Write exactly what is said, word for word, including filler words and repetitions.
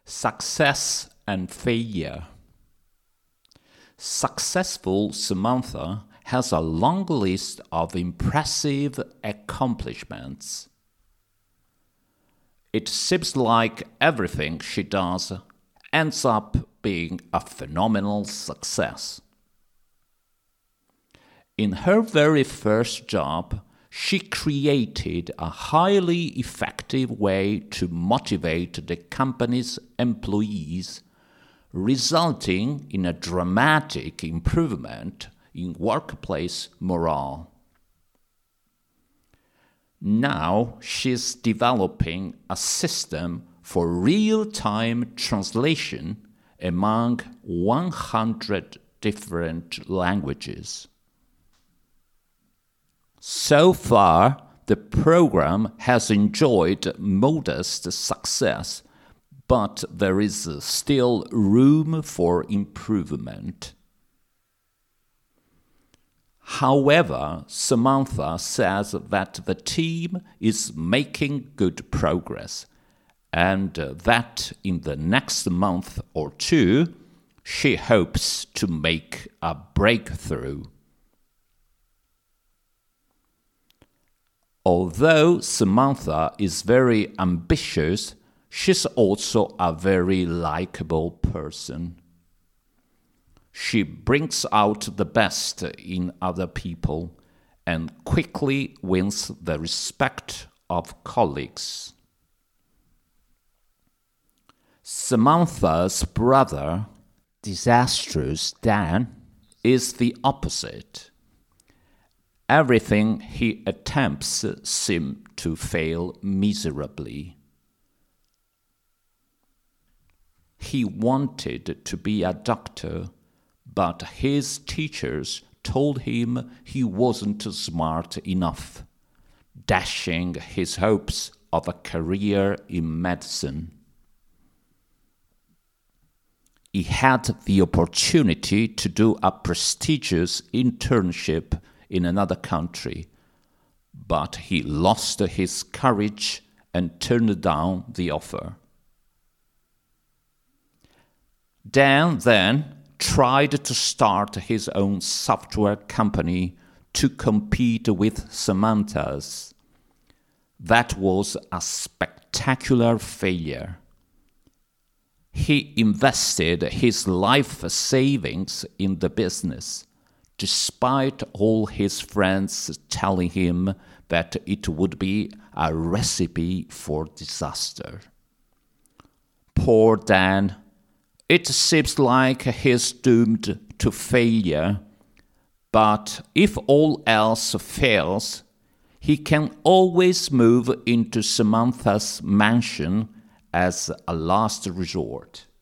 Success and failure. Successful Samantha has a long list of impressive accomplishments. It seems like everything she does ends up being a phenomenal success. In her very first job, she created a highly effective way to motivate the company's employees, resulting in a dramatic improvement in workplace morale. Now she's developing a system for real-time translation among one hundred different languages. So far, the program has enjoyed modest success, but there is still room for improvement. However, Samantha says that the team is making good progress, and that in the next month or two, she hopes to make a breakthrough. Although Samantha is very ambitious, she's also a very likable person. She brings out the best in other people and quickly wins the respect of colleagues. Samantha's brother, disastrous Dan, is the opposite. Everything he attempts seems to fail miserably. He wanted to be a doctor, but his teachers told him he wasn't smart enough, dashing his hopes of a career in medicine. He had the opportunity to do a prestigious internship in another country, but he lost his courage and turned down the offer. Dan then tried to start his own software company to compete with Samantha's. That was a spectacular failure. He invested his life savings in the business, despite all his friends telling him that it would be a recipe for disaster. Poor Dan. It seems like he's doomed to failure, but if all else fails, he can always move into Samantha's mansion as a last resort.